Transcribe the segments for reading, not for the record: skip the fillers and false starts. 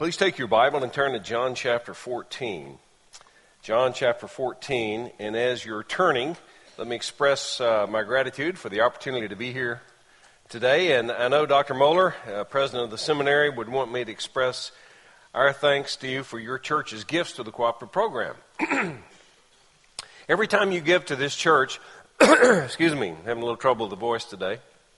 Please take your Bible and turn to John chapter 14. John chapter 14, and as you're turning, let me express my gratitude for the opportunity to be here today. And I know Dr. Moeller, president of the seminary, would want me to express our thanks to you for your church's gifts to the cooperative program. Every time you give to this church, excuse me, I'm having a little trouble with the voice today,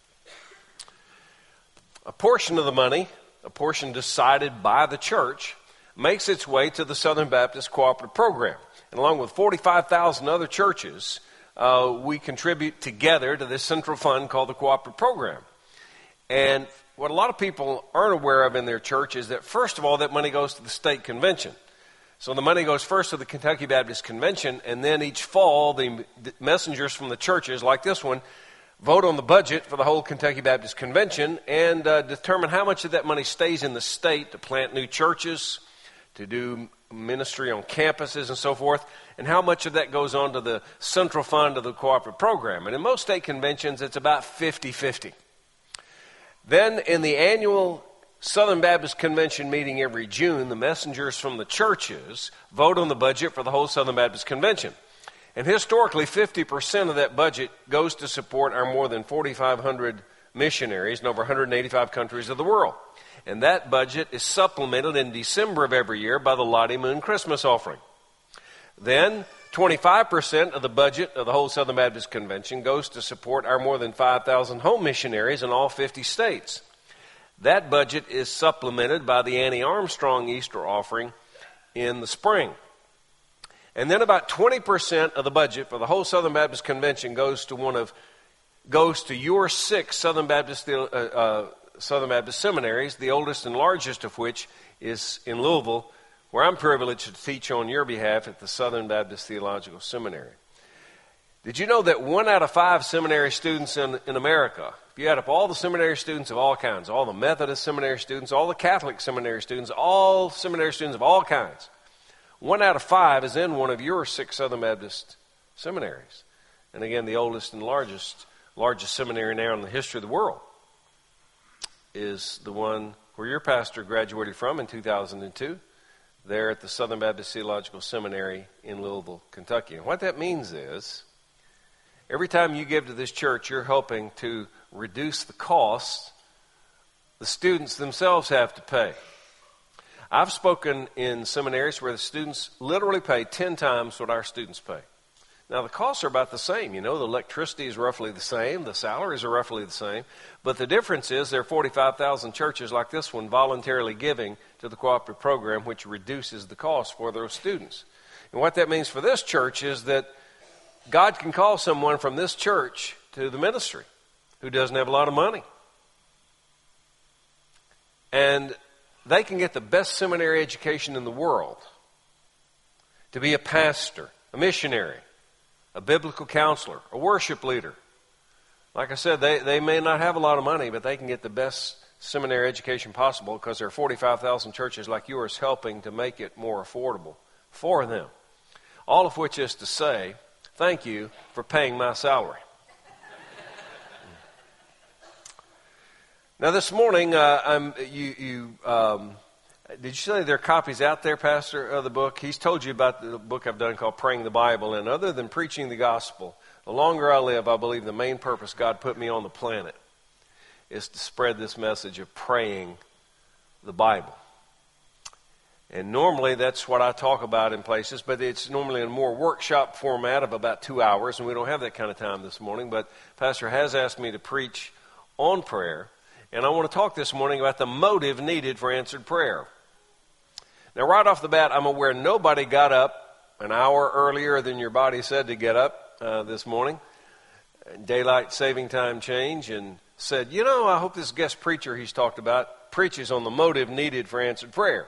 a portion of the money, a portion decided by the church, makes its way to the Southern Baptist Cooperative Program. And along with 45,000 other churches, we contribute together to this central fund called the Cooperative Program. And what a lot of people aren't aware of in their church is that, first of all, that money goes to the state convention. So the money goes first to the Kentucky Baptist Convention, and then each fall, the messengers from the churches, like this one, vote on the budget for the whole Kentucky Baptist Convention and determine how much of that money stays in the state to plant new churches, to do ministry on campuses and so forth, and how much of that goes on to the central fund of the cooperative program. And in most state conventions, it's about 50-50. Then in the annual Southern Baptist Convention meeting every June, the messengers from the churches vote on the budget for the whole Southern Baptist Convention. And historically, 50% of that budget goes to support our more than 4,500 missionaries in over 185 countries of the world. And that budget is supplemented in December of every year by the Lottie Moon Christmas offering. Then 25% of the budget of the whole Southern Baptist Convention goes to support our more than 5,000 home missionaries in all 50 states. That budget is supplemented by the Annie Armstrong Easter offering in the spring. And then about 20% of the budget for the whole Southern Baptist Convention goes to your 6 Southern Baptist seminaries, the oldest and largest of which is in Louisville, where I'm privileged to teach on your behalf at the Southern Baptist Theological Seminary. Did you know that 1 out of 5 seminary students in America, if you add up all the seminary students of all kinds, all the Methodist seminary students, all the Catholic seminary students, all seminary students of all kinds, 1 out of 5 is in one of your 6 Southern Baptist seminaries. And again, the oldest and largest seminary now in the history of the world is the one where your pastor graduated from in 2002, there at the Southern Baptist Theological Seminary in Louisville, Kentucky. And what that means is, every time you give to this church, you're helping to reduce the costs the students themselves have to pay. I've spoken in seminaries where the students literally pay 10 times what our students pay. Now, the costs are about the same. You know, the electricity is roughly the same. The salaries are roughly the same. But the difference is there are 45,000 churches like this one voluntarily giving to the cooperative program, which reduces the cost for those students. And what that means for this church is that God can call someone from this church to the ministry who doesn't have a lot of money. And they can get the best seminary education in the world to be a pastor, a missionary, a biblical counselor, a worship leader. Like I said, they may not have a lot of money, but they can get the best seminary education possible because there are 45,000 churches like yours helping to make it more affordable for them. All of which is to say, thank you for paying my salary. Now, this morning, did you say there are copies out there, Pastor, of the book? He's told you about the book I've done called Praying the Bible. And other than preaching the gospel, the longer I live, I believe the main purpose God put me on the planet is to spread this message of praying the Bible. And normally that's what I talk about in places, but it's normally in a more workshop format of about 2 hours, and we don't have that kind of time this morning. But Pastor has asked me to preach on prayer. And I want to talk this morning about the motive needed for answered prayer. Now, right off the bat, I'm aware nobody got up an hour earlier than your body said to get up this morning, daylight saving time change, and said, you know, I hope this guest preacher he's talked about preaches on the motive needed for answered prayer.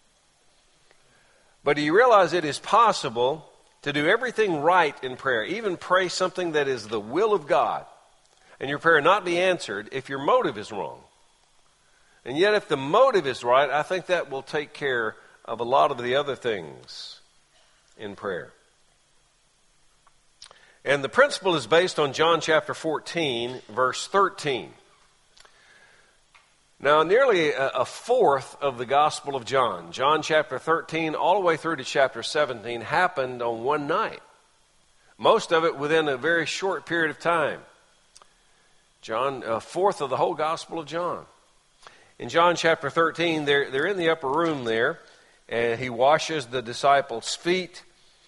But do you realize it is possible to do everything right in prayer, even pray something that is the will of God, and your prayer not be answered if your motive is wrong? And yet if the motive is right, I think that will take care of a lot of the other things in prayer. And the principle is based on John chapter 14, verse 13. Now, nearly a fourth of the Gospel of John, John chapter 13 all the way through to chapter 17, happened on one night. Most of it within a very short period of time. John, a fourth of the whole Gospel of John. In John chapter 13, they're in the upper room there, and he washes the disciples' feet.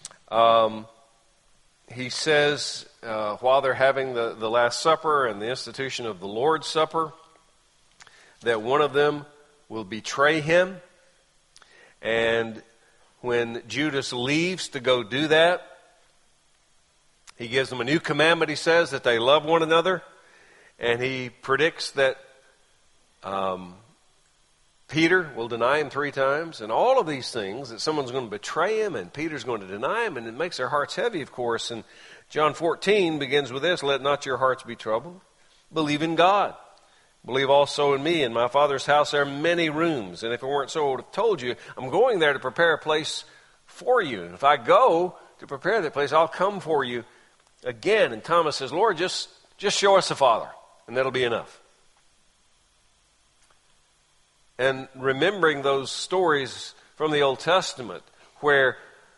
He says, while they're having the Last Supper and the institution of the Lord's Supper, that one of them will betray him. And when Judas leaves to go do that, he gives them a new commandment, he says, that they love one another. And he predicts that Peter will deny him 3 times. And all of these things, that someone's going to betray him and Peter's going to deny him. And it makes their hearts heavy, of course. And John 14 begins with this: let not your hearts be troubled. Believe in God. Believe also in me. In my Father's house there are many rooms. And if it weren't so, I would have told you, I'm going there to prepare a place for you. And if I go to prepare that place, I'll come for you again. And Thomas says, Lord, just show us the Father, and that'll be enough. And remembering those stories from the Old Testament where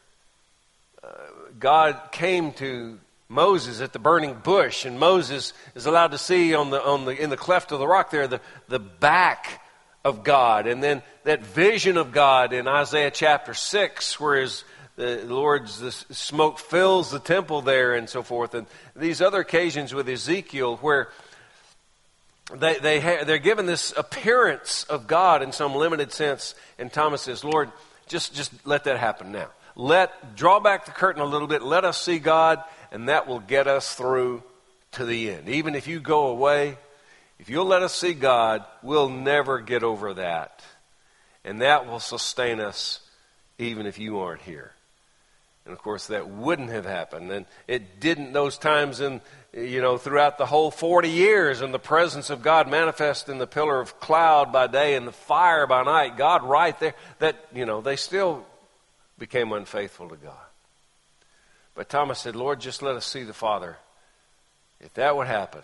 God came to Moses at the burning bush, and Moses is allowed to see in the cleft of the rock there the back of God, and then that vision of God in Isaiah chapter 6, where the smoke fills the temple there and so forth, and these other occasions with Ezekiel where they're given this appearance of God in some limited sense, and Thomas says, Lord, just let that happen now. Draw back the curtain a little bit, let us see God, and that will get us through to the end. Even if you go away, if you'll let us see God, we'll never get over that. And that will sustain us even if you aren't here. And of course that wouldn't have happened. And it didn't those times throughout the whole 40 years, in the presence of God manifest in the pillar of cloud by day and the fire by night, God right there, they still became unfaithful to God. But Thomas said, Lord, just let us see the Father. If that would happen,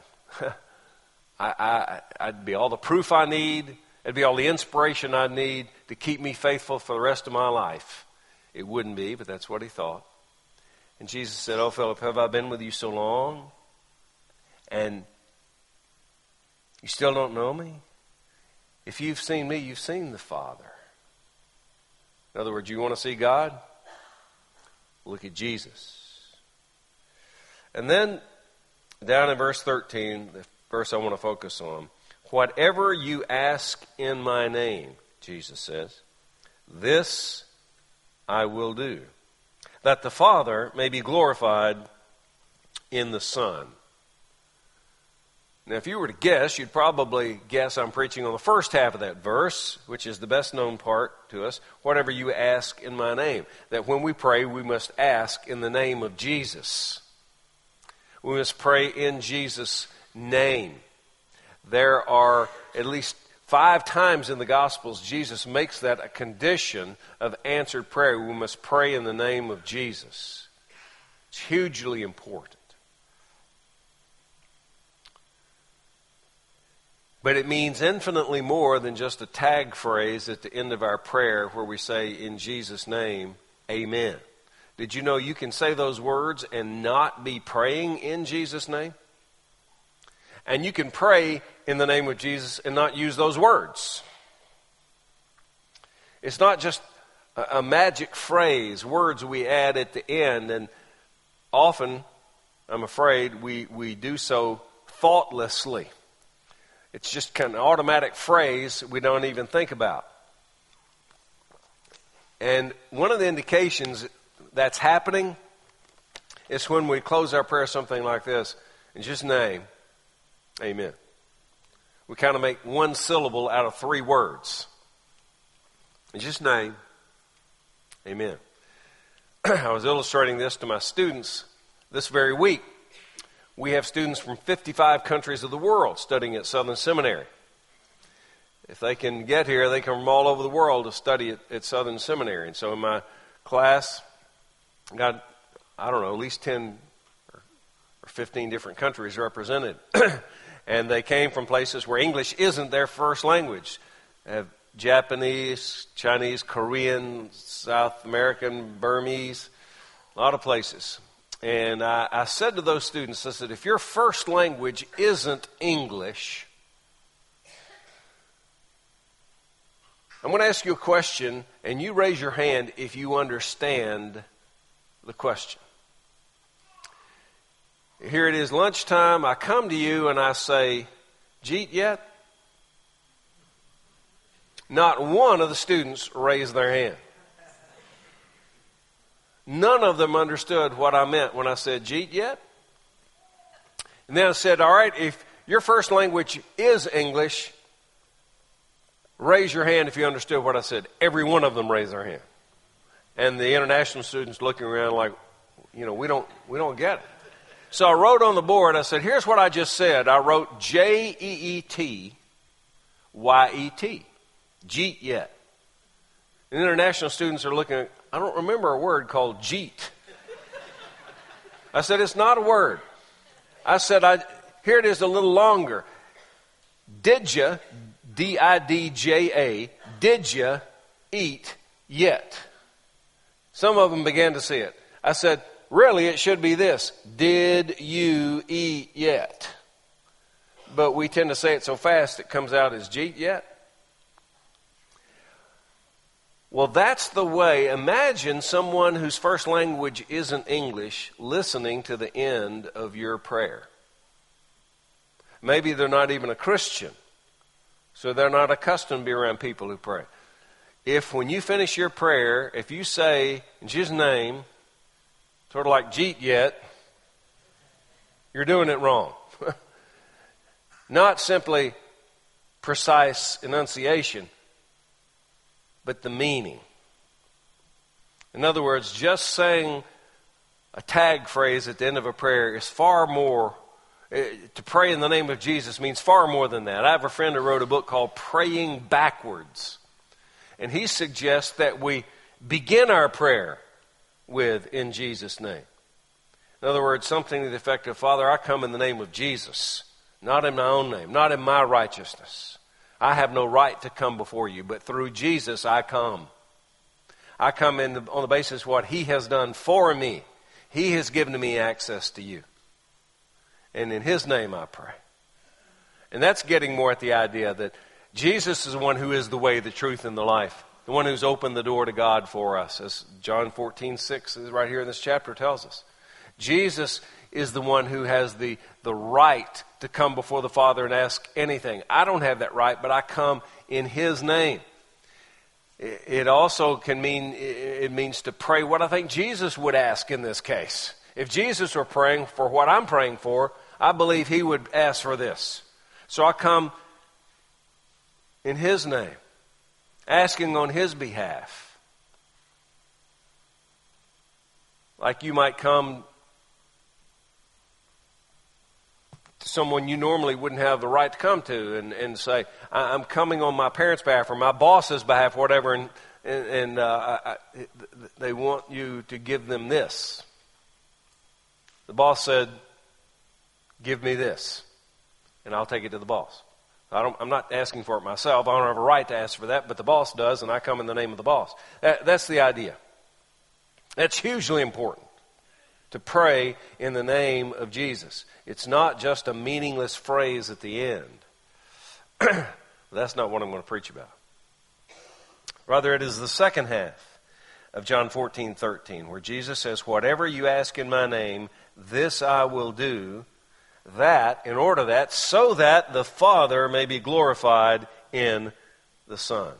I'd be all the proof I need. It'd be all the inspiration I need to keep me faithful for the rest of my life. It wouldn't be, but that's what he thought. And Jesus said, oh, Philip, have I been with you so long? And you still don't know me? If you've seen me, you've seen the Father. In other words, you want to see God? Look at Jesus. And then, down in verse 13, the verse I want to focus on, whatever you ask in my name, Jesus says, this I will do, that the Father may be glorified in the Son. Now, if you were to guess, you'd probably guess I'm preaching on the first half of that verse, which is the best known part to us. Whatever you ask in my name. That when we pray, we must ask in the name of Jesus. We must pray in Jesus' name. There are at least 5 times in the Gospels Jesus makes that a condition of answered prayer. We must pray in the name of Jesus. It's hugely important. But it means infinitely more than just a tag phrase at the end of our prayer where we say, in Jesus' name, amen. Did you know you can say those words and not be praying in Jesus' name? And you can pray in the name of Jesus and not use those words. It's not just a magic phrase, words we add at the end. And often, I'm afraid, we do so thoughtlessly. It's just kind of an automatic phrase we don't even think about. And one of the indications that's happening is when we close our prayer something like this, in Jesus' name, amen. We kind of make one syllable out of 3 words. In Jesus' name, amen. I was illustrating this to my students this very week. We have students from 55 countries of the world studying at Southern Seminary. If they can get here, they come from all over the world to study at Southern Seminary. And so in my class, I got, at least 10 or 15 different countries represented. and they came from places where English isn't their first language. They have Japanese, Chinese, Korean, South American, Burmese, a lot of places. And I said to those students, I said, if your first language isn't English, I'm going to ask you a question, and you raise your hand if you understand the question. Here it is, lunchtime. I come to you and I say, Jeet yet? Not one of the students raised their hand. None of them understood what I meant when I said, Jeet yet? And then I said, all right, if your first language is English, raise your hand if you understood what I said. Every one of them raised their hand. And the international students looking around like, we don't get it. So I wrote on the board, I said, here's what I just said. I wrote Jeetyet. Jeet yet. And international students are looking at, I don't remember a word called jeet. I said, it's not a word. I said, here it is a little longer. Didja, D-I-D-J-A, did you eat yet? Some of them began to see it. I said, really, it should be this. Did you eat yet? But we tend to say it so fast it comes out as jeet yet. Well, that's the way. Imagine someone whose first language isn't English listening to the end of your prayer. Maybe they're not even a Christian, so they're not accustomed to be around people who pray. If when you finish your prayer, if you say, in Jesus' name, sort of like Jeet yet, you're doing it wrong. Not simply precise enunciation, but the meaning. In other words, just saying a tag phrase at the end of a prayer is far more, to pray in the name of Jesus means far more than that. I have a friend who wrote a book called Praying Backwards. And he suggests that we begin our prayer with, in Jesus' name. In other words, something to the effect of, Father, I come in the name of Jesus, not in my own name, not in my righteousness. I have no right to come before you, but through Jesus I come. I come on the basis of what He has done for me. He has given me access to you. And in His name I pray. And that's getting more at the idea that Jesus is the one who is the way, the truth, and the life. The one who's opened the door to God for us. As John 14:6 is right here in this chapter tells us. Jesus is the one who has the right to come before the Father and ask anything. I don't have that right, but I come in His name. It also can mean, it means to pray what I think Jesus would ask in this case. If Jesus were praying for what I'm praying for, I believe He would ask for this. So I come in His name, asking on His behalf. Like you might come to someone you normally wouldn't have the right to come to and say, I'm coming on my parents' behalf or my boss's behalf, whatever, and they want you to give them this. The boss said, give me this, and I'll take it to the boss. I'm not asking for it myself. I don't have a right to ask for that, but the boss does, and I come in the name of the boss. That's the idea. That's hugely important, to pray in the name of Jesus. It's not just a meaningless phrase at the end. That's not what I'm going to preach about. Rather, it is the second half of John 14:13, where Jesus says, whatever you ask in my name, this I will do, so that the Father may be glorified in the Son.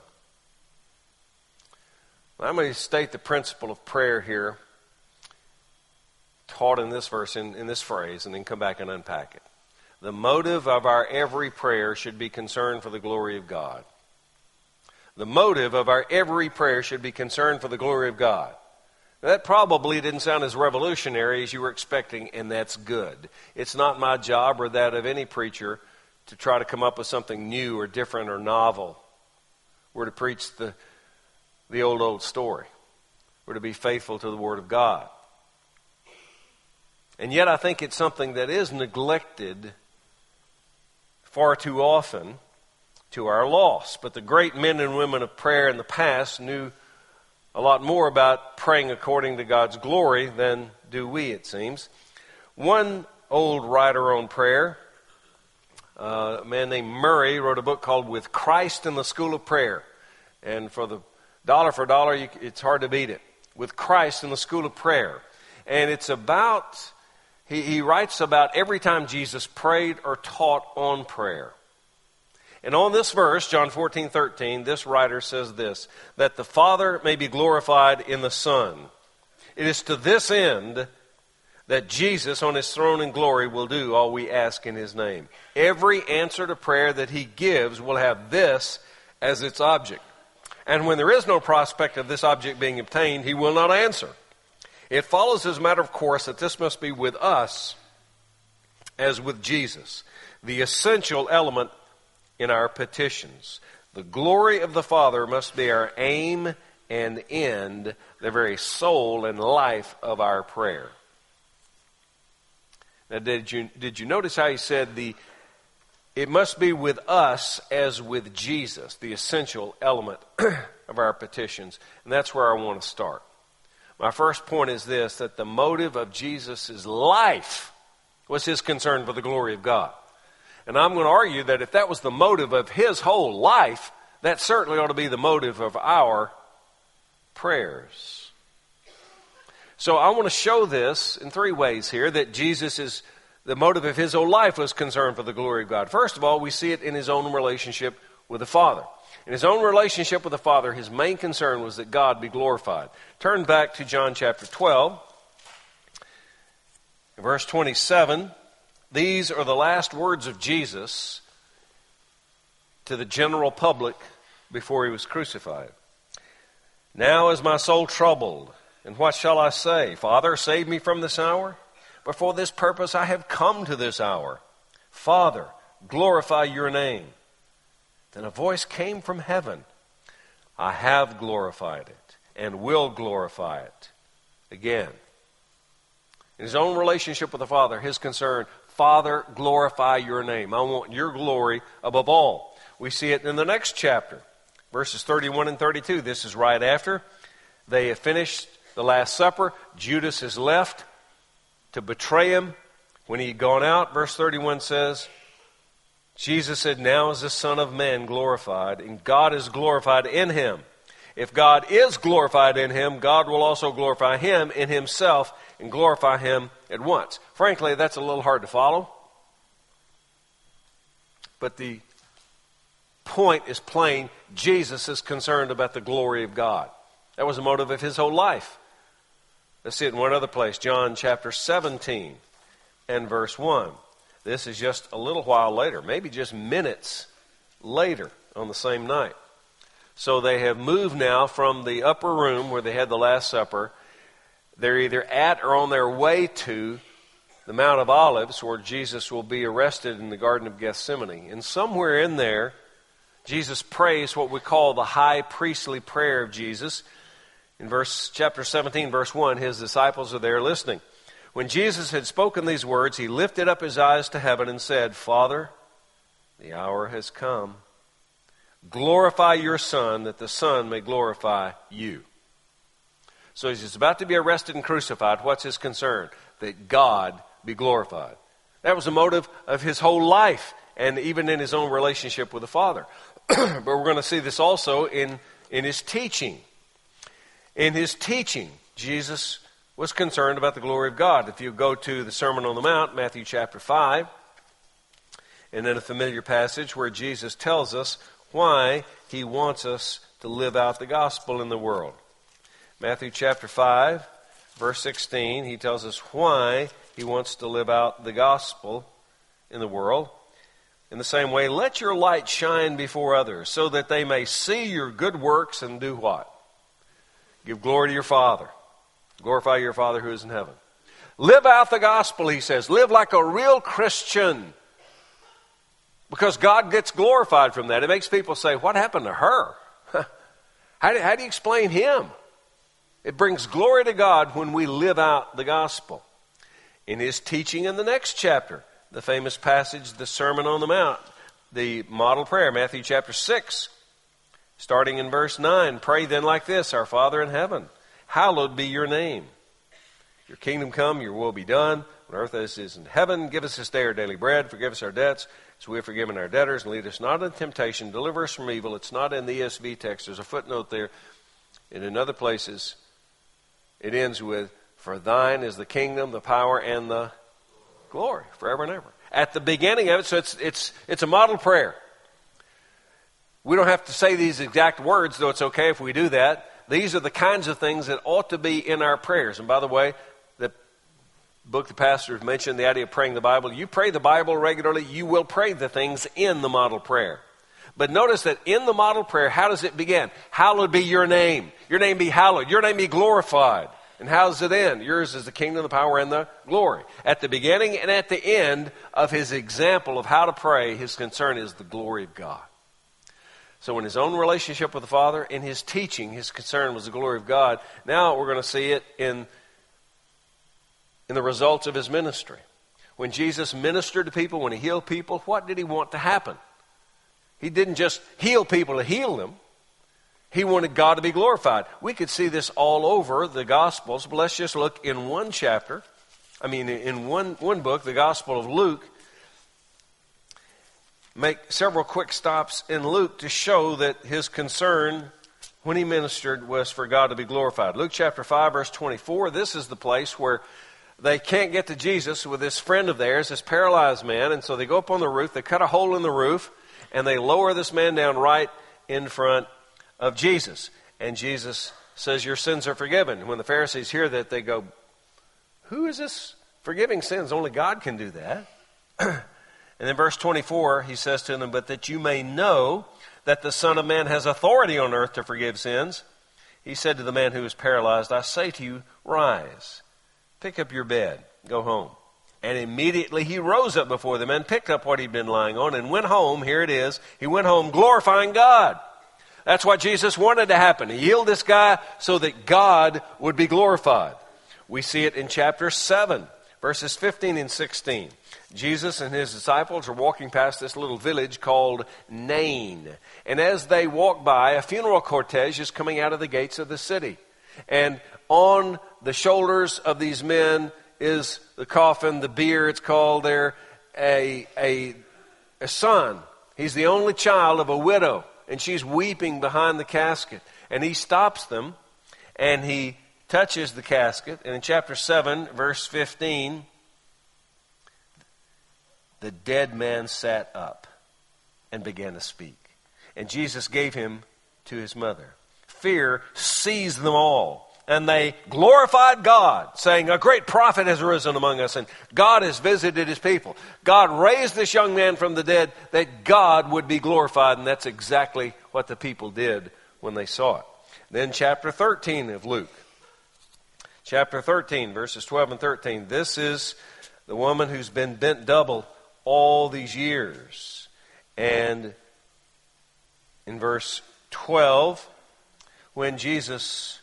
I'm going to state the principle of prayer here, taught in this verse, in this phrase, and then come back and unpack it. The motive of our every prayer should be concern for the glory of God. The motive of our every prayer should be concern for the glory of God. Now, that probably didn't sound as revolutionary as you were expecting, and that's good. It's not my job or that of any preacher to try to come up with something new or different or novel. We're to preach the old story. We're to be faithful to the Word of God. And yet I think it's something that is neglected far too often to our loss. But the great men and women of prayer in the past knew a lot more about praying according to God's glory than do we, it seems. One old writer on prayer, a man named Murray, wrote a book called With Christ in the School of Prayer. And for dollar, it's hard to beat it. With Christ in the School of Prayer. And it's about, he writes about every time Jesus prayed or taught on prayer. And on this verse, John 14:13, this writer says this, that the Father may be glorified in the Son. It is to this end that Jesus on his throne in glory will do all we ask in his name. Every answer to prayer that he gives will have this as its object. And when there is no prospect of this object being obtained, he will not answer. It follows as a matter of course that this must be with us as with Jesus, the essential element in our petitions. The glory of the Father must be our aim and end, the very soul and life of our prayer. Now, did you notice how he said it must be with us as with Jesus, the essential element of our petitions? And that's where I want to start. My first point is this, that the motive of Jesus' life was his concern for the glory of God. And I'm going to argue that if that was the motive of his whole life, that certainly ought to be the motive of our prayers. So I want to show this in three ways here, that the motive of his whole life was concern for the glory of God. First of all, we see it in his own relationship with the Father. In his own relationship with the Father, his main concern was that God be glorified. Turn back to John chapter 12, verse 27. These are the last words of Jesus to the general public before he was crucified. Now is my soul troubled, and what shall I say? Father, save me from this hour. But for this purpose I have come to this hour. Father, glorify your name. Then a voice came from heaven. I have glorified it and will glorify it again. In his own relationship with the Father, his concern, Father, glorify your name. I want your glory above all. We see it in the next chapter, verses 31 and 32. This is right after they have finished the Last Supper. Judas has left to betray him. When he had gone out, verse 31 says, Jesus said, now is the Son of Man glorified, and God is glorified in him. If God is glorified in him, God will also glorify him in himself and glorify him at once. Frankly, that's a little hard to follow. But the point is plain. Jesus is concerned about the glory of God. That was the motive of his whole life. Let's see it in one other place. John chapter 17 and verse 1. This is just a little while later, maybe just minutes later on the same night. So they have moved now from the upper room where they had the Last Supper. They're either at or on their way to the Mount of Olives, where Jesus will be arrested in the Garden of Gethsemane. And somewhere in there, Jesus prays what we call the high priestly prayer of Jesus. In chapter 17, verse 1, his disciples are there listening. When Jesus had spoken these words, he lifted up his eyes to heaven and said, Father, the hour has come. Glorify your Son, that the Son may glorify you. So as he's about to be arrested and crucified, what's his concern? That God be glorified. That was the motive of his whole life, and even in his own relationship with the Father. But we're going to see this also in his teaching. In his teaching, Jesus was concerned about the glory of God. If you go to the Sermon on the Mount, Matthew chapter 5, and in a familiar passage where Jesus tells us why he wants us to live out the gospel in the world. Matthew chapter 5, verse 16, he tells us why he wants to live out the gospel in the world. In the same way, let your light shine before others, so that they may see your good works and do what? Give glory to your Father. Glorify your Father who is in heaven. Live out the gospel, he says. Live like a real Christian. Because God gets glorified from that. It makes people say, what happened to her? How do you explain him? It brings glory to God when we live out the gospel. In his teaching in the next chapter, the famous passage, the Sermon on the Mount, the model prayer, Matthew chapter 6, starting in verse 9. Pray then like this: Our Father in heaven, hallowed be your name. Your kingdom come, your will be done, on earth as it is in heaven. Give us this day our daily bread. Forgive us our debts, as we have forgiven our debtors. And lead us not into temptation. Deliver us from evil. It's not in the ESV text. There's a footnote there. And in other places, it ends with, for thine is the kingdom, the power, and the glory, forever and ever. At the beginning of it, so it's a model prayer. We don't have to say these exact words, though it's okay if we do that. These are the kinds of things that ought to be in our prayers. And by the way, the book the pastor mentioned, the idea of praying the Bible. You pray the Bible regularly, you will pray the things in the model prayer. But notice that in the model prayer, how does it begin? Hallowed be your name. Your name be hallowed. Your name be glorified. And how does it end? Yours is the kingdom, the power, and the glory. At the beginning and at the end of his example of how to pray, his concern is the glory of God. So in his own relationship with the Father, in his teaching, his concern was the glory of God. Now we're going to see it in the results of his ministry. When Jesus ministered to people, when he healed people, what did he want to happen? He didn't just heal people to heal them. He wanted God to be glorified. We could see this all over the Gospels, but let's just look in one chapter. In one book, the Gospel of Luke. Make several quick stops in Luke to show that his concern when he ministered was for God to be glorified. Luke chapter 5, verse 24, this is the place where they can't get to Jesus with this friend of theirs, this paralyzed man, and so they go up on the roof, they cut a hole in the roof, and they lower this man down right in front of Jesus. And Jesus says, your sins are forgiven. When the Pharisees hear that, they go, who is this forgiving sins? Only God can do that. And in verse 24, he says to them, but that you may know that the Son of Man has authority on earth to forgive sins, he said to the man who was paralyzed, I say to you, rise, pick up your bed, go home. And immediately he rose up before them and picked up what he'd been lying on and went home. Here it is. He went home glorifying God. That's what Jesus wanted to happen. He healed this guy so that God would be glorified. We see it in chapter 7, verses 15 and 16. Jesus and his disciples are walking past this little village called Nain. And as they walk by, a funeral cortege is coming out of the gates of the city. And on the shoulders of these men is the coffin, the bier, it's called there, a son. He's the only child of a widow. And she's weeping behind the casket. And he stops them and he touches the casket. And in chapter 7, verse 15, the dead man sat up and began to speak. And Jesus gave him to his mother. Fear seized them all. And they glorified God, saying, a great prophet has arisen among us, and God has visited his people. God raised this young man from the dead that God would be glorified, and that's exactly what the people did when they saw it. Then chapter 13 of Luke. Chapter 13, verses 12 and 13. This is the woman who's been bent double all these years. And in verse 12, when Jesus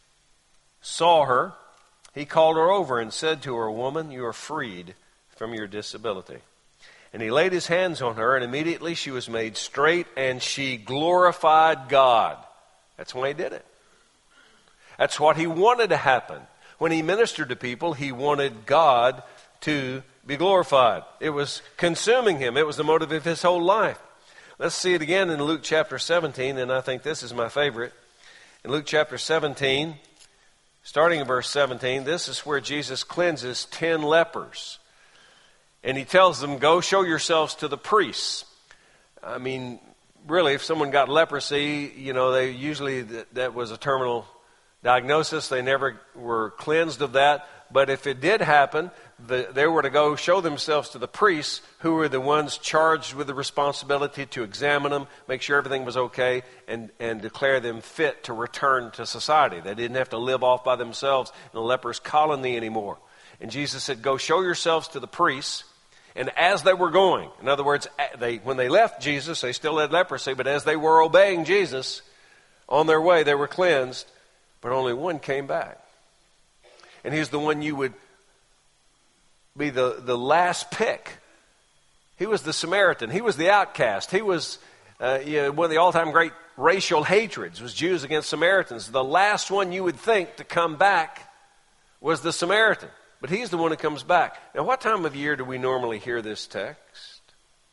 saw her, he called her over and said to her, woman, you are freed from your disability. And he laid his hands on her, and immediately she was made straight, and she glorified God. That's why he did it. That's what he wanted to happen. When he ministered to people, he wanted God to be glorified. It was consuming him. It was the motive of his whole life. Let's see it again in Luke chapter 17, and I think this is my favorite. In Luke chapter 17, starting in verse 17, this is where Jesus cleanses 10 lepers. And he tells them, go show yourselves to the priests. I mean, really, if someone got leprosy, they usually, that was a terminal diagnosis. They never were cleansed of that. But if it did happen, they were to go show themselves to the priests, who were the ones charged with the responsibility to examine them, make sure everything was okay, and declare them fit to return to society. They didn't have to live off by themselves in a leper's colony anymore. And Jesus said, go show yourselves to the priests. And as they were going, in other words, when they left Jesus, they still had leprosy, but as they were obeying Jesus, on their way they were cleansed, but only one came back. And he's the one you would be the last pick. He was the Samaritan. He was the outcast. He was one of the all-time great racial hatreds was Jews against Samaritans. The last one you would think to come back was the Samaritan. But he's the one who comes back. Now, what time of year do we normally hear this text?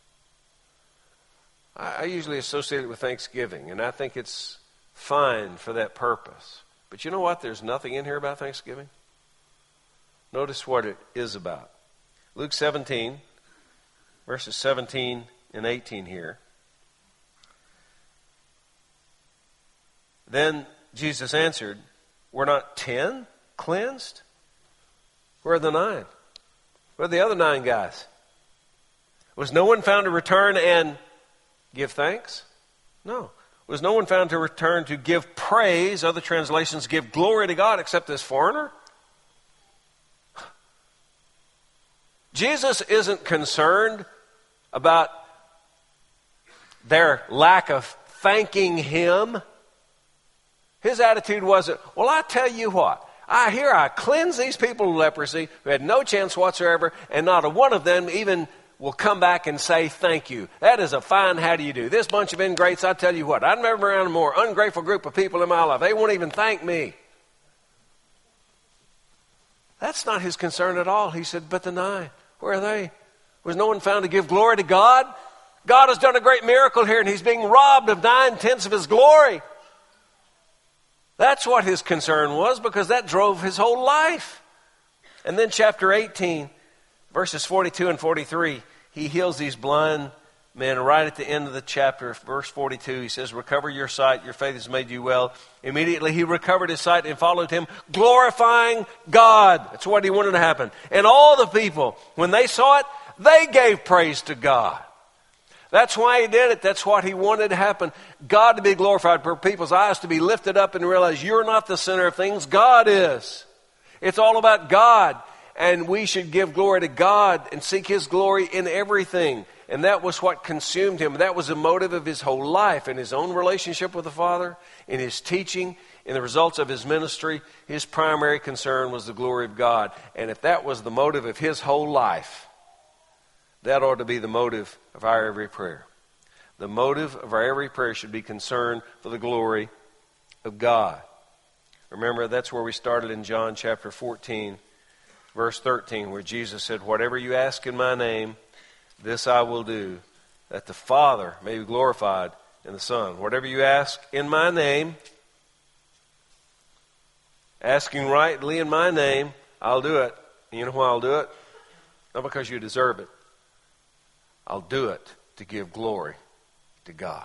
I usually associate it with Thanksgiving, and I think it's fine for that purpose. But you know what? There's nothing in here about Thanksgiving. Notice what it is about. Luke 17, verses 17 and 18 here. Then Jesus answered, were not 10 cleansed? Where are the 9? Where are the other 9 guys? Was no one found to return and give thanks? No. Was no one found to return to give praise? Other translations give glory to God except this foreigner? Jesus isn't concerned about their lack of thanking Him. His attitude wasn't, well, I tell you what, I cleanse these people of leprosy who had no chance whatsoever, and not a one of them even will come back and say thank you. That is a fine how do you do. This bunch of ingrates, I tell you what, I've never been around a more ungrateful group of people in my life. They won't even thank me. That's not his concern at all. He said, but the 9, where are they? Was no one found to give glory to God? God has done a great miracle here, and he's being robbed of 9/10 of his glory. That's what his concern was, because that drove his whole life. And then chapter 18, verses 42 and 43, he heals these blind men right at the end of the chapter. Verse 42, he says, recover your sight, your faith has made you well. Immediately he recovered his sight and followed him, glorifying God. That's what he wanted to happen. And all the people, when they saw it, they gave praise to God. That's why he did it. That's what he wanted to happen. God to be glorified, for people's eyes to be lifted up and realize you're not the center of things. God is. It's all about God. And we should give glory to God and seek his glory in everything. And that was what consumed him. That was the motive of his whole life, in his own relationship with the Father, in his teaching, in the results of his ministry. His primary concern was the glory of God. And if that was the motive of his whole life, that ought to be the motive of our every prayer. The motive of our every prayer should be concern for the glory of God. Remember, that's where we started in John chapter 14, verse 13, where Jesus said, whatever you ask in my name, this I will do, that the Father may be glorified in the Son. Whatever you ask in my name, asking rightly in my name, I'll do it. And you know why I'll do it? Not because you deserve it. I'll do it to give glory to God.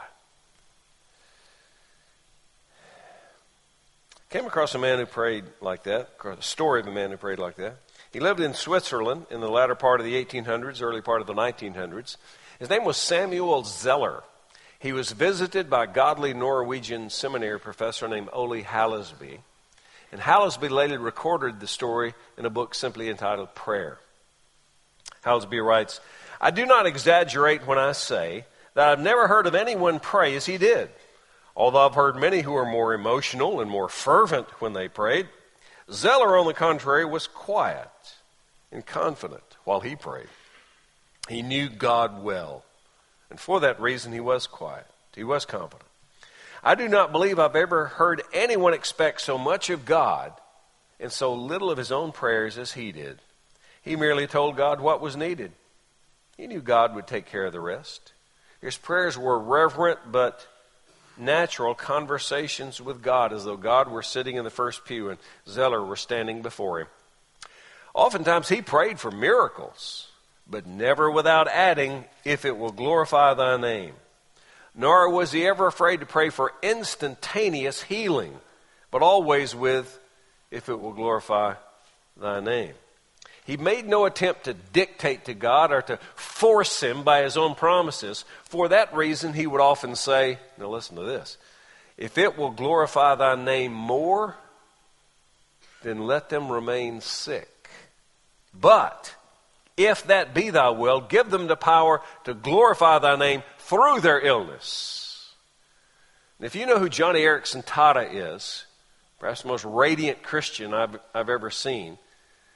Came across a man who prayed like that, a story of a man who prayed like that. He lived in Switzerland in the latter part of the 1800s, early part of the 1900s. His name was Samuel Zeller. He was visited by a godly Norwegian seminary professor named Ole Hallesby. And Hallesby later recorded the story in a book simply entitled Prayer. Hallesby writes, I do not exaggerate when I say that I've never heard of anyone pray as he did. Although I've heard many who were more emotional and more fervent when they prayed, Zeller, on the contrary, was quiet and confident while he prayed. He knew God well, and for that reason he was quiet. He was confident. I do not believe I've ever heard anyone expect so much of God and so little of his own prayers as he did. He merely told God what was needed. He knew God would take care of the rest. His prayers were reverent but natural conversations with God, as though God were sitting in the first pew and Zeller were standing before him. Oftentimes he prayed for miracles, but never without adding, if it will glorify thy name. Nor was he ever afraid to pray for instantaneous healing, but always with, if it will glorify thy name. He made no attempt to dictate to God or to force him by his own promises. For that reason, he would often say, now listen to this, if it will glorify thy name more, then let them remain sick. But if that be thy will, give them the power to glorify thy name through their illness. And if you know who Johnny Erickson Tada is, perhaps the most radiant Christian I've ever seen,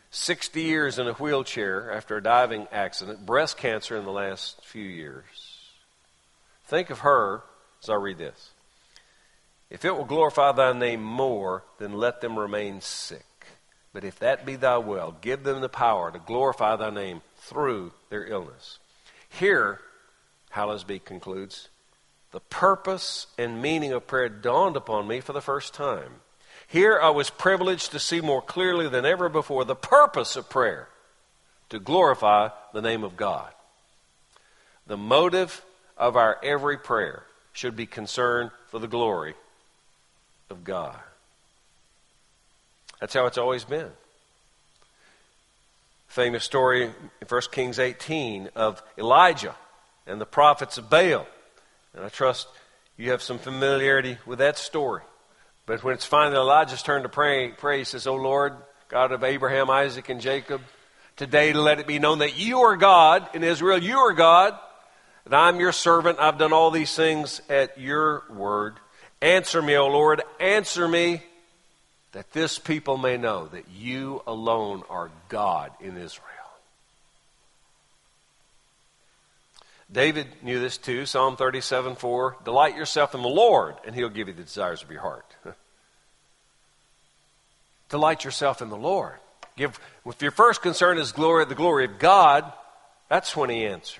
60 years in a wheelchair after a diving accident, breast cancer in the last few years. Think of her as I read this. If it will glorify thy name more, then let them remain sick. But if that be thy will, give them the power to glorify thy name through their illness. Here, Hallesby concludes, the purpose and meaning of prayer dawned upon me for the first time. Here I was privileged to see more clearly than ever before the purpose of prayer, to glorify the name of God. The motive of our every prayer should be concern for the glory of God. That's how it's always been. Famous story in 1 Kings 18 of Elijah and the prophets of Baal. And I trust you have some familiarity with that story. But when it's finally Elijah's turn to pray, he says, O Lord, God of Abraham, Isaac, and Jacob, today let it be known that you are God in Israel, you are God, and I'm your servant. I've done all these things at your word. Answer me, O Lord, answer me, that this people may know that you alone are God in Israel. David knew this too. Psalm 37:4, delight yourself in the Lord, and he'll give you the desires of your heart. Delight yourself in the Lord. If your first concern is the glory of God, that's when he answers.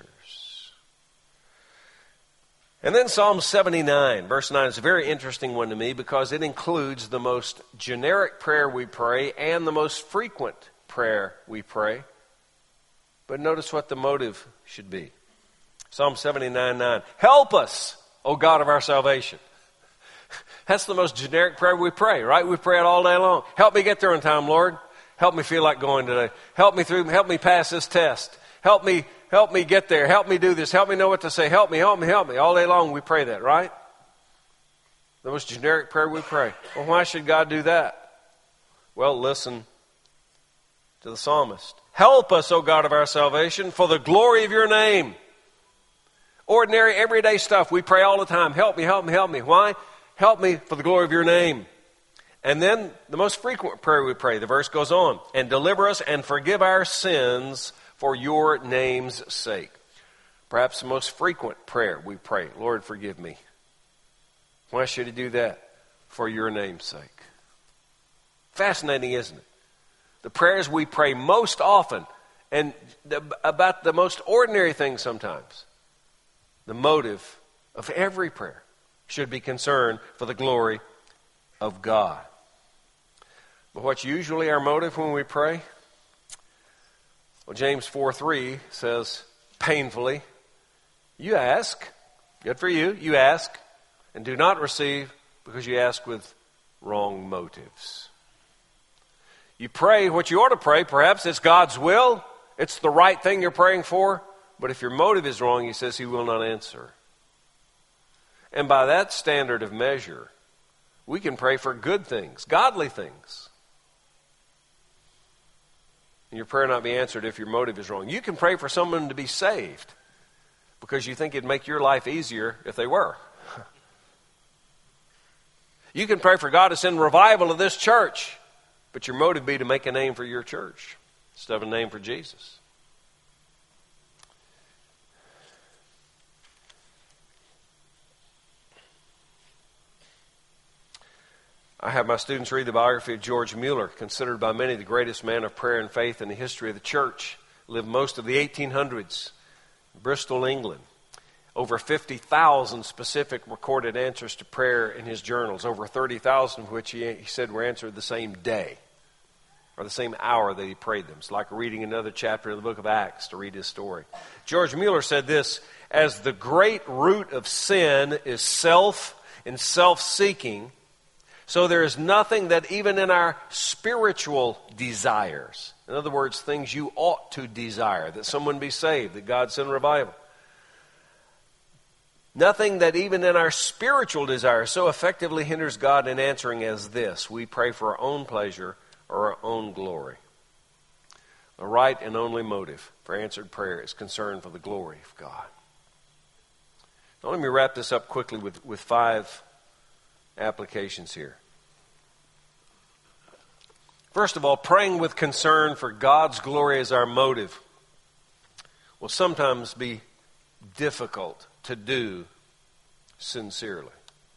And then Psalm 79, verse 9, is a very interesting one to me because it includes the most generic prayer we pray and the most frequent prayer we pray. But notice what the motive should be. Psalm 79:9, help us, O God of our salvation. That's the most generic prayer we pray, right? We pray it all day long. Help me get there in time, Lord. Help me feel like going today. Help me pass this test. Help me get there. Help me do this. Help me know what to say. Help me. All day long we pray that, right? The most generic prayer we pray. Well, why should God do that? Well, listen to the psalmist. Help us, O God of our salvation, for the glory of your name. Ordinary, everyday stuff. We pray all the time. Help me. Why? Help me for the glory of your name. And then the most frequent prayer we pray, the verse goes on, and deliver us and forgive our sins for your name's sake. Perhaps the most frequent prayer we pray, Lord, forgive me. Why should he do that? For your name's sake. Fascinating, isn't it? The prayers we pray most often, and about the most ordinary things sometimes, the motive of every prayer should be concern for the glory of God. But what's usually our motive when we pray? Well, James 4:3 says, painfully, you ask, good for you, you ask, and do not receive because you ask with wrong motives. You pray what you ought to pray. Perhaps it's God's will. It's the right thing you're praying for. But if your motive is wrong, he says he will not answer. And by that standard of measure, we can pray for good things, godly things. And your prayer not be answered if your motive is wrong. You can pray for someone to be saved because you think it'd make your life easier if they were. You can pray for God to send revival of this church, but your motive be to make a name for your church instead of a name for Jesus. I have my students read the biography of George Mueller, considered by many the greatest man of prayer and faith in the history of the church. Lived most of the 1800s, Bristol, England. Over 50,000 specific recorded answers to prayer in his journals, over 30,000 of which he said were answered the same day or the same hour that he prayed them. It's like reading another chapter of the book of Acts to read his story. George Mueller said this, as the great root of sin is self and self-seeking, so there is nothing that even in our spiritual desires, in other words, things you ought to desire, that someone be saved, that God send revival. Nothing that even in our spiritual desires so effectively hinders God in answering as this. We pray for our own pleasure or our own glory. The right and only motive for answered prayer is concern for the glory of God. Now let me wrap this up quickly with 5 applications here. First of all, praying with concern for God's glory as our motive will sometimes be difficult to do sincerely.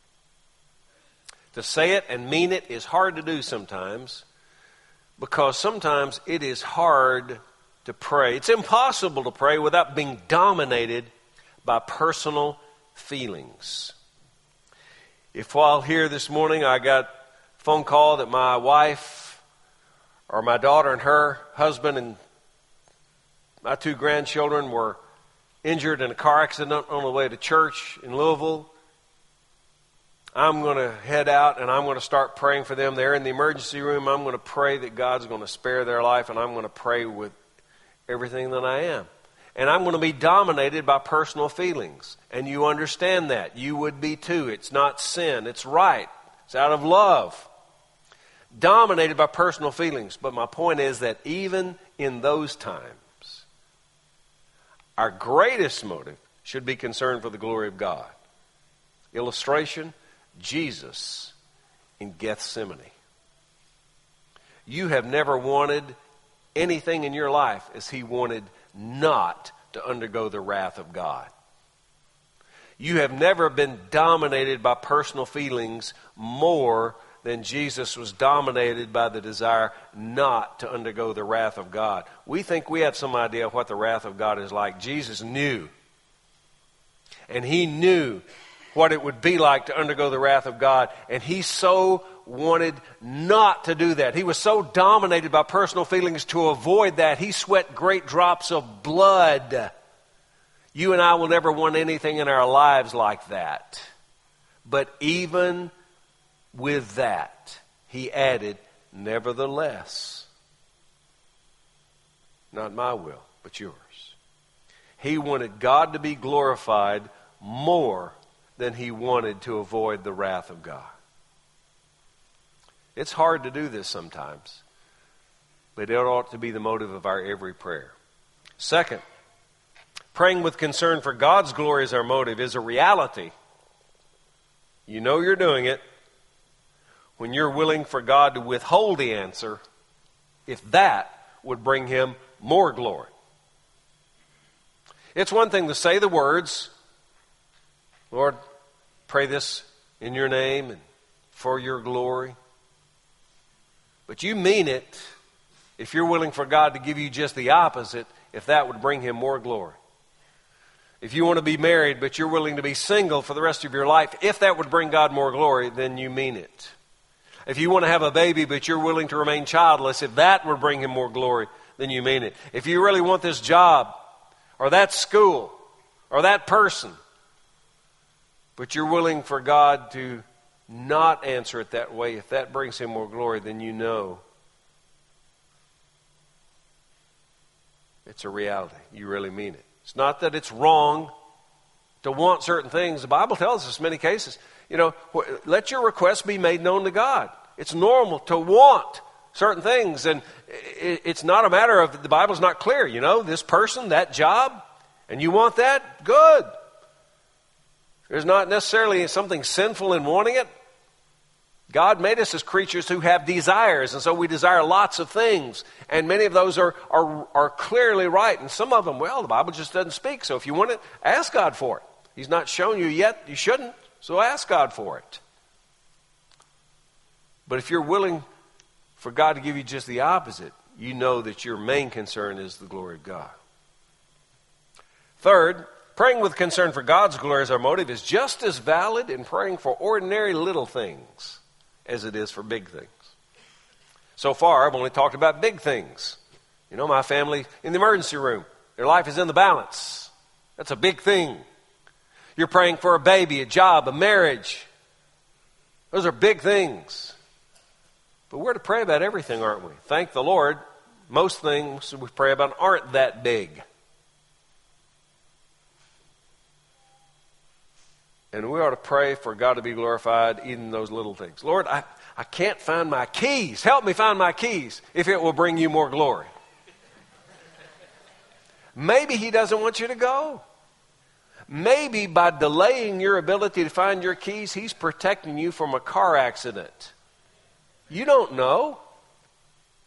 To say it and mean it is hard to do sometimes, because sometimes it is hard to pray. It's impossible to pray without being dominated by personal feelings. If while here this morning I got a phone call that my wife or my daughter and her husband and my 2 grandchildren were injured in a car accident on the way to church in Louisville, I'm going to head out and I'm going to start praying for them. They're in the emergency room. I'm going to pray that God's going to spare their life, and I'm going to pray with everything that I am. And I'm going to be dominated by personal feelings. And you understand that. You would be too. It's not sin. It's right. It's out of love. Dominated by personal feelings. But my point is that even in those times, our greatest motive should be concern for the glory of God. Illustration, Jesus in Gethsemane. You have never wanted anything in your life as he wanted not to undergo the wrath of God. You have never been dominated by personal feelings more than Jesus was dominated by the desire not to undergo the wrath of God. We think we have some idea of what the wrath of God is like. Jesus knew. And he knew what it would be like to undergo the wrath of God. And he so wanted not to do that. He was so dominated by personal feelings to avoid that. He sweat great drops of blood. You and I will never want anything in our lives like that. But even with that, he added, nevertheless, not my will, but yours. He wanted God to be glorified more than he wanted to avoid the wrath of God. It's hard to do this sometimes, but it ought to be the motive of our every prayer. Second, praying with concern for God's glory as our motive is a reality. You know you're doing it when you're willing for God to withhold the answer if that would bring him more glory. It's one thing to say the words, Lord, pray this in your name and for your glory. But you mean it if you're willing for God to give you just the opposite, if that would bring him more glory. If you want to be married, but you're willing to be single for the rest of your life, if that would bring God more glory, then you mean it. If you want to have a baby, but you're willing to remain childless, if that would bring him more glory, then you mean it. If you really want this job, or that school, or that person, but you're willing for God to not answer it that way, if that brings him more glory, then you know it's a reality. You really mean it. It's not that it's wrong to want certain things. The Bible tells us in many cases, let your requests be made known to God. It's normal to want certain things, and it's not a matter of, the Bible's not clear, this person, that job, and you want that, good. There's not necessarily something sinful in wanting it. God made us as creatures who have desires, and so we desire lots of things, and many of those are clearly right, and some of them, the Bible just doesn't speak, so if you want it, ask God for it. He's not shown you yet, you shouldn't, so ask God for it. But if you're willing for God to give you just the opposite, you know that your main concern is the glory of God. Third, praying with concern for God's glory as our motive is just as valid in praying for ordinary little things as it is for big things. So far, I've only talked about big things. My family in the emergency room, their life is in the balance. That's a big thing. You're praying for a baby, a job, a marriage. Those are big things. But we're to pray about everything, aren't we? Thank the Lord, most things we pray about aren't that big. And we ought to pray for God to be glorified even in those little things. Lord, I can't find my keys. Help me find my keys if it will bring you more glory. Maybe he doesn't want you to go. Maybe by delaying your ability to find your keys, he's protecting you from a car accident. You don't know.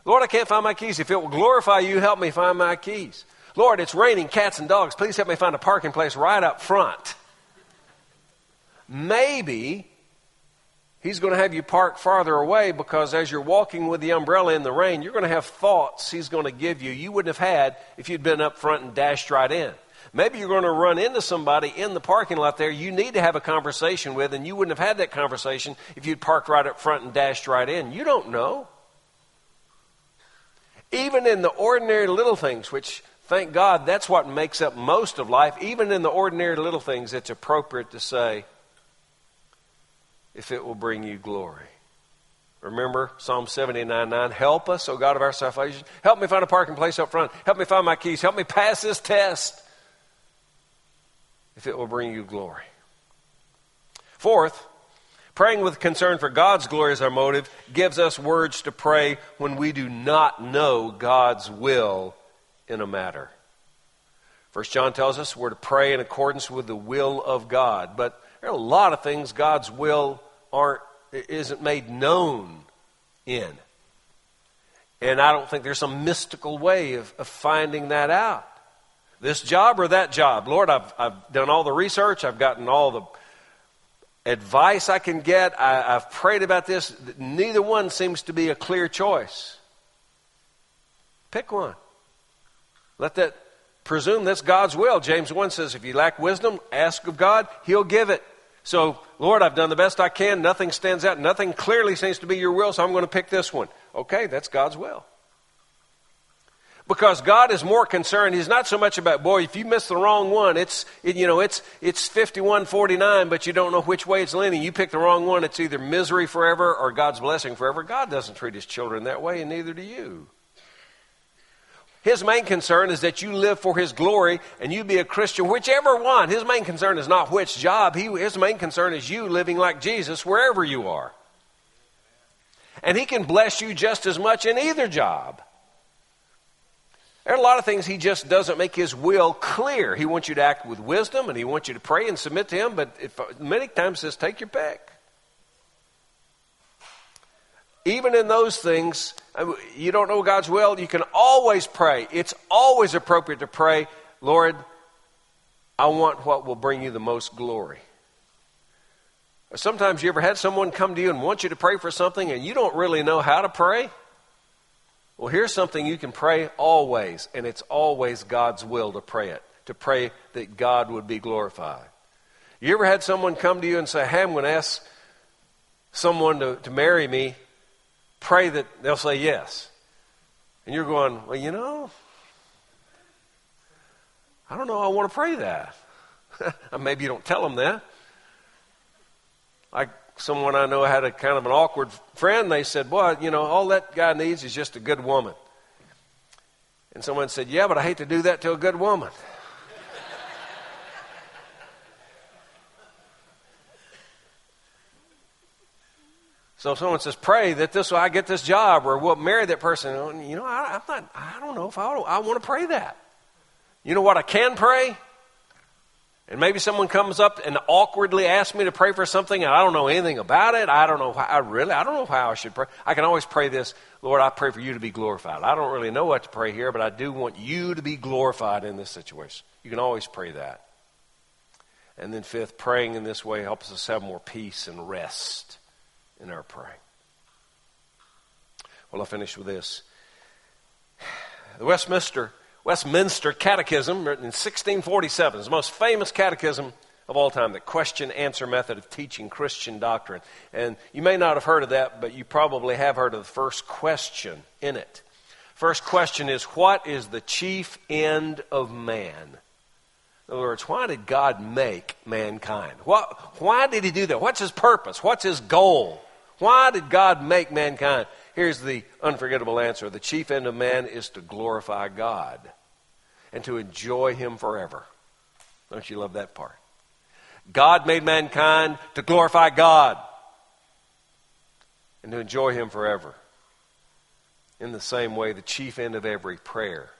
Lord, I can't find my keys. If it will glorify you, help me find my keys. Lord, it's raining cats and dogs. Please help me find a parking place right up front. Maybe he's going to have you park farther away because as you're walking with the umbrella in the rain, you're going to have thoughts he's going to give you you wouldn't have had if you'd been up front and dashed right in. Maybe you're going to run into somebody in the parking lot there you need to have a conversation with, and you wouldn't have had that conversation if you'd parked right up front and dashed right in. You don't know. Even in the ordinary little things, which, thank God, that's what makes up most of life, even in the ordinary little things, it's appropriate to say, if it will bring you glory. Remember Psalm 79:9, help us, O God of our salvation. Help me find a parking place up front. Help me find my keys. Help me pass this test. If it will bring you glory. Fourth, praying with concern for God's glory as our motive gives us words to pray when we do not know God's will in a matter. 1 John tells us we're to pray in accordance with the will of God. But there are a lot of things God's will isn't made known in. And I don't think there's some mystical way of finding that out. This job or that job. Lord, I've done all the research. I've gotten all the advice I can get. I've prayed about this. Neither one seems to be a clear choice. Pick one. Presume that's God's will. James 1 says, if you lack wisdom, ask of God, He'll give it. So, Lord, I've done the best I can. Nothing stands out. Nothing clearly seems to be your will, so I'm going to pick this one. Okay, that's God's will. Because God is more concerned. He's not so much about, boy, if you miss the wrong one, it's 51-49, but you don't know which way it's leaning. You pick the wrong one, it's either misery forever or God's blessing forever. God doesn't treat His children that way, and neither do you. His main concern is that you live for His glory and you be a Christian, whichever one. His main concern is not which job. His main concern is you living like Jesus wherever you are. And He can bless you just as much in either job. There are a lot of things He just doesn't make His will clear. He wants you to act with wisdom and He wants you to pray and submit to Him, but many times says, take your pick. Even in those things, you don't know God's will, you can always pray. It's always appropriate to pray, Lord, I want what will bring you the most glory. Sometimes you ever had someone come to you and want you to pray for something and you don't really know how to pray? Well, here's something you can pray always, and it's always God's will to pray it, to pray that God would be glorified. You ever had someone come to you and say, hey, I'm going to ask someone to marry me, pray that they'll say yes. And you're going, well, I don't know, I want to pray that. Maybe you don't tell them that. Like someone I know had a kind of an awkward friend. They said, boy, all that guy needs is just a good woman. And someone said, yeah, but I hate to do that to a good woman. So if someone says, pray that I get this job or we'll marry that person, I don't know if I want to pray that. You know what I can pray? And maybe someone comes up and awkwardly asks me to pray for something and I don't know anything about it. I don't know how I should pray. I can always pray this, Lord, I pray for you to be glorified. I don't really know what to pray here, but I do want you to be glorified in this situation. You can always pray that. And then fifth, praying in this way helps us have more peace and rest in our praying. Well, I'll finish with this. The Westminster Catechism, written in 1647, is the most famous catechism of all time, the question-answer method of teaching Christian doctrine. And you may not have heard of that, but you probably have heard of the first question in it. First question is, what is the chief end of man? In other words, why did God make mankind? Why did He do that? What's His purpose? What's His goal? Why did God make mankind? Here's the unforgettable answer. The chief end of man is to glorify God and to enjoy Him forever. Don't you love that part? God made mankind to glorify God and to enjoy Him forever. In the same way, the chief end of every prayer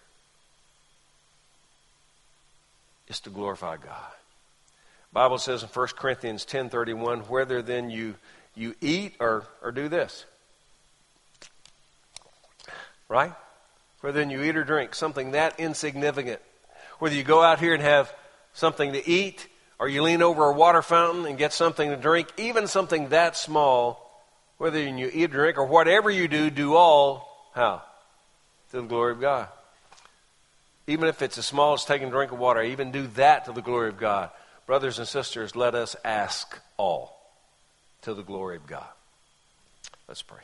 is to glorify God. The Bible says in 1 Corinthians 10:31, whether then you eat or do this. right? Whether you eat or drink, something that insignificant. Whether you go out here and have something to eat, or you lean over a water fountain and get something to drink, even something that small, whether you eat or drink, or whatever you do, do all, how? To the glory of God. Even if it's as small as taking a drink of water, even do that to the glory of God. Brothers and sisters, let us ask all to the glory of God. Let's pray.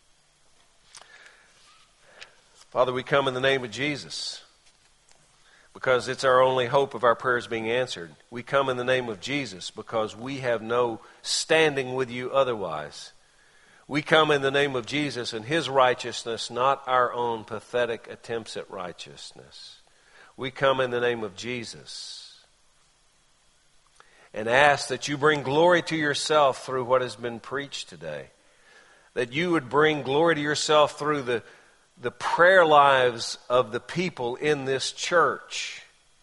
Father, we come in the name of Jesus because it's our only hope of our prayers being answered. We come in the name of Jesus because we have no standing with you otherwise. We come in the name of Jesus and his righteousness, not our own pathetic attempts at righteousness. We come in the name of Jesus and ask that you bring glory to yourself through what has been preached today. That you would bring glory to yourself through the prayer lives of the people in this church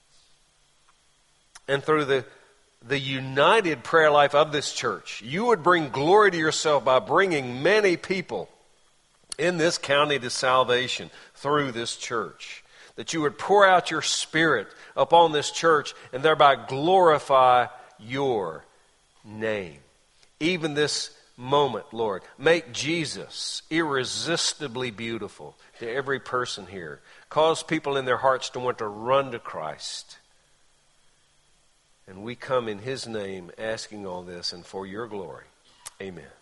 and through the united prayer life of this church. You would bring glory to yourself by bringing many people in this county to salvation through this church. That you would pour out your Spirit upon this church and thereby glorify your name. Even this moment, Lord, make Jesus irresistibly beautiful to every person here. Cause people in their hearts to want to run to Christ. And we come in his name asking all this and for your glory. Amen.